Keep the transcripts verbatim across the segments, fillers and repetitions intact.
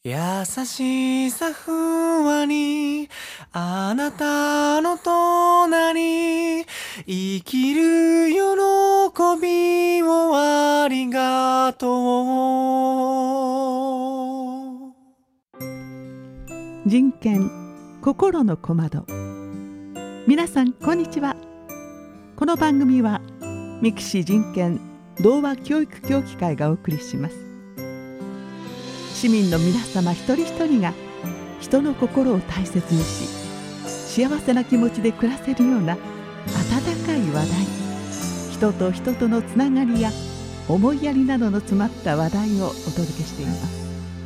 優しさふわり、あなたの隣、生きる喜びをありがとう。 人権心の小窓。皆さんこんにちは。この番組は三木市人権童話教育協議会がお送りします。市民の皆様一人一人が人の心を大切にし、幸せな気持ちで暮らせるような温かい話題、人と人とのつながりや思いやりなどの詰まった話題をお届けしています。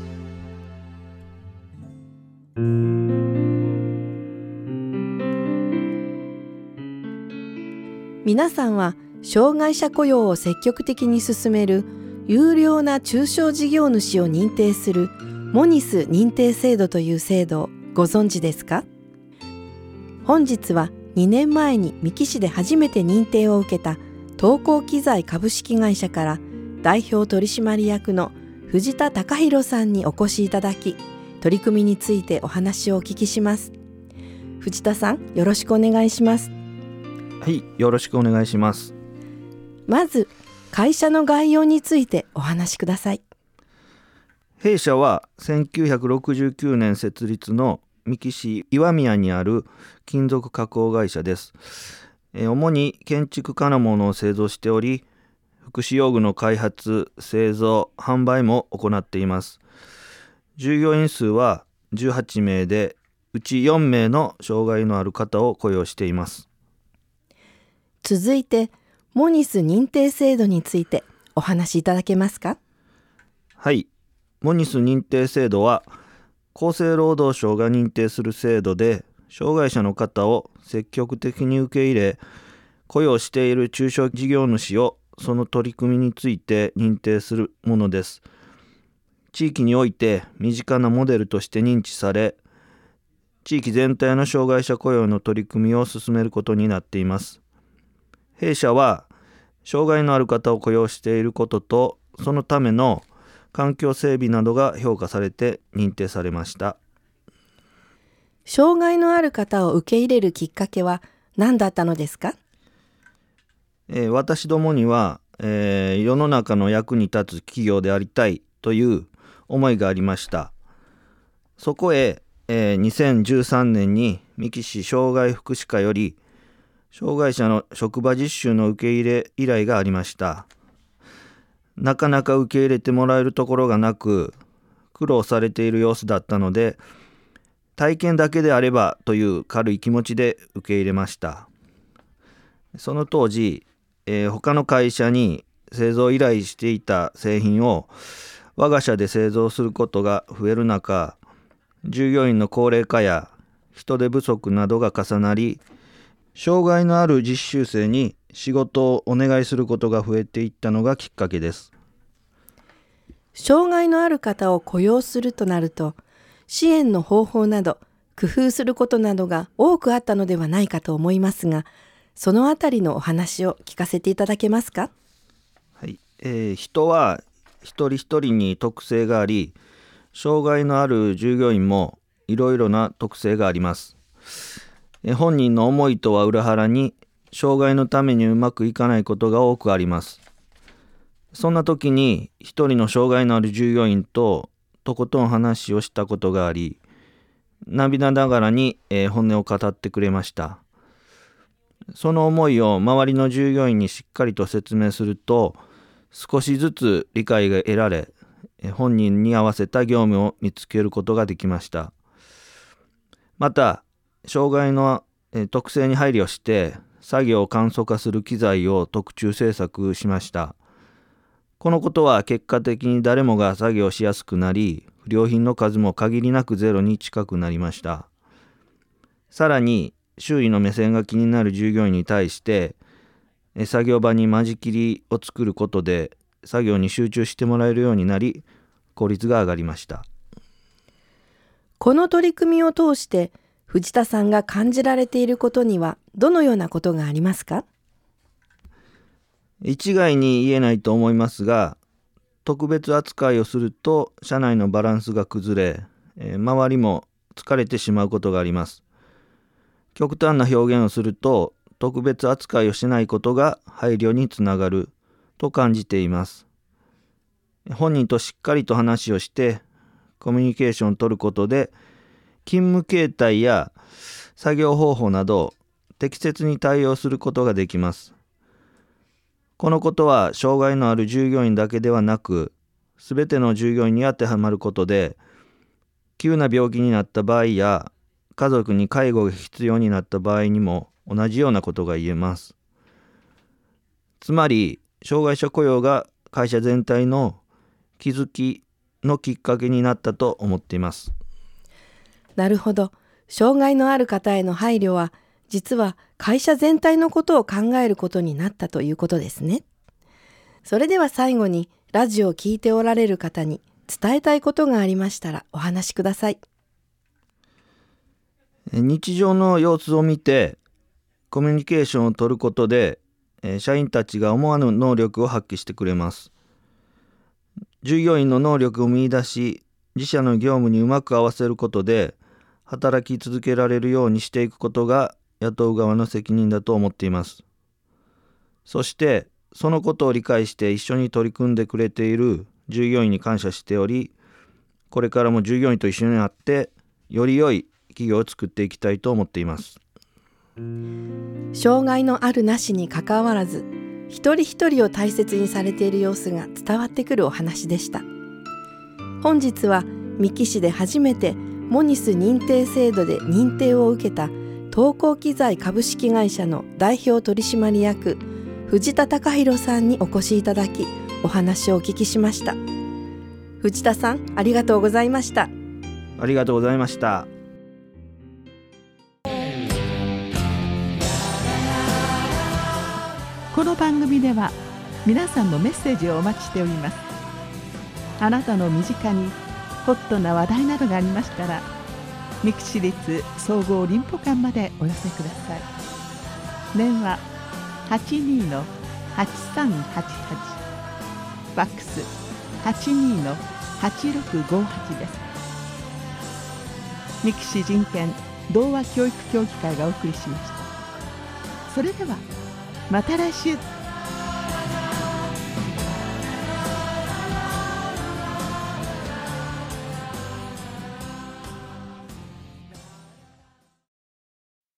皆さんは障害者雇用を積極的に進める有料な中小事業主を認定するモニス認定制度という制度をご存知ですか？本日はにねんまえに三木市で初めて認定を受けた東光機材株式会社から代表取締役の藤田貴弘さんにお越しいただき、取り組みについてお話をお聞きします。藤田さん、よろしくお願いします。 はい、よろしくお願いします。 まず会社の概要についてお話しください。 弊社はせんきゅうひゃくろくじゅうきゅうねん設立の三木市岩宮にある金属加工会社です。え主に建築家のものを製造しており、福祉用具の開発、製造、販売も行っています。従業員数はじゅうはちめいで、うちよんめいの障害のある方を雇用しています。 続いてモニス認定制度についてお話しいただけますか？ はい、モニス認定制度は厚生労働省が認定する制度で、障害者の方を積極的に受け入れ雇用している中小事業主をその取り組みについて認定するものです。地域において身近なモデルとして認知され、地域全体の障害者雇用の取り組みを進めることになっています。弊社は障害のある方を雇用していることと、そのための環境整備などが評価されて認定されました。 障害のある方を受け入れるきっかけは何だったのですか？ えー、私どもには、えー、世の中の役に立つ企業でありたいという思いがありました。そこへ、えー、にせんじゅうさんねんに三木市障害福祉課より障害者の職場実習の受け入れ依頼がありました。なかなか受け入れてもらえるところがなく、苦労されている様子だったので、体験だけであればという軽い気持ちで受け入れました。その当時、えー、他の会社に製造依頼していた製品を我が社で製造することが増える中、従業員の高齢化や人手不足などが重なり、障害のある実習生に仕事をお願いすることが増えていったのがきっかけです。 障害のある方を雇用するとなると、支援の方法など工夫することなどが多くあったのではないかと思いますが、そのあたりのお話を聞かせていただけますか？ はい、えー、人は一人一人に特性があり、障害のある従業員もいろいろな特性があります。本人の思いとは裏腹に障害のためにうまくいかないことが多くあります。そんな時に一人の障害のある従業員ととことん話をしたことがあり、涙ながらに、えー、本音を語ってくれました。その思いを周りの従業員にしっかりと説明すると、少しずつ理解が得られ、本人に合わせた業務を見つけることができました。また障害の特性に配慮して作業を簡素化する機材を特注製作しました。このことは結果的に誰もが作業しやすくなり、不良品の数も限りなくゼロに近くなりました。さらに周囲の目線が気になる従業員に対して作業場に間仕切りを作ることで作業に集中してもらえるようになり、効率が上がりました。 この取り組みを通して藤田さんが感じられていることにはどのようなことがありますか？ 一概に言えないと思いますが、 特別扱いをすると社内のバランスが崩れ、えー、周りも疲れてしまうことがあります。極端な表現をすると、特別扱いをしないことが配慮につながると感じています。本人としっかりと話をしてコミュニケーションを取ることで、勤務形態や作業方法など適切に対応することができます。このことは障害のある従業員だけではなく、すべての従業員に当てはまることで、急な病気になった場合や家族に介護が必要になった場合にも同じようなことが言えます。つまり、障害者雇用が会社全体の気づきのきっかけになったと思っています。 なるほど。障害のある方への配慮は、実は会社全体のことを考えることになったということですね。それでは最後に、ラジオを聞いておられる方に伝えたいことがありましたらお話しください。 日常の様子を見てコミュニケーションを取ることで、社員たちが思わぬ能力を発揮してくれます。従業員の能力を見出し、自社の業務にうまく合わせることで働き続けられるようにしていくことが雇う側の責任だと思っています。そしてそのことを理解して一緒に取り組んでくれている従業員に感謝しており、これからも従業員と一緒になってより良い企業を作っていきたいと思っています。 障害のあるなしにかかわらず、一人一人を大切にされている様子が伝わってくるお話でした。本日は三木市で初めてモニス認定制度で認定を受けた東光機材株式会社の代表取締役藤田隆弘さんにお越しいただき、お話をお聞きしました。藤田さん、ありがとうございました。 ありがとうございました。 この番組では皆さんのメッセージをお待ちしております。あなたの身近にホットな話題などがありましたら、三木市立総合林保館までお寄せください。電話 はちにーのはちさんはちはち、ファックス はちにーのはちろくごはち です。三木市人権童話教育協議会がお送りしました。それではまた来週。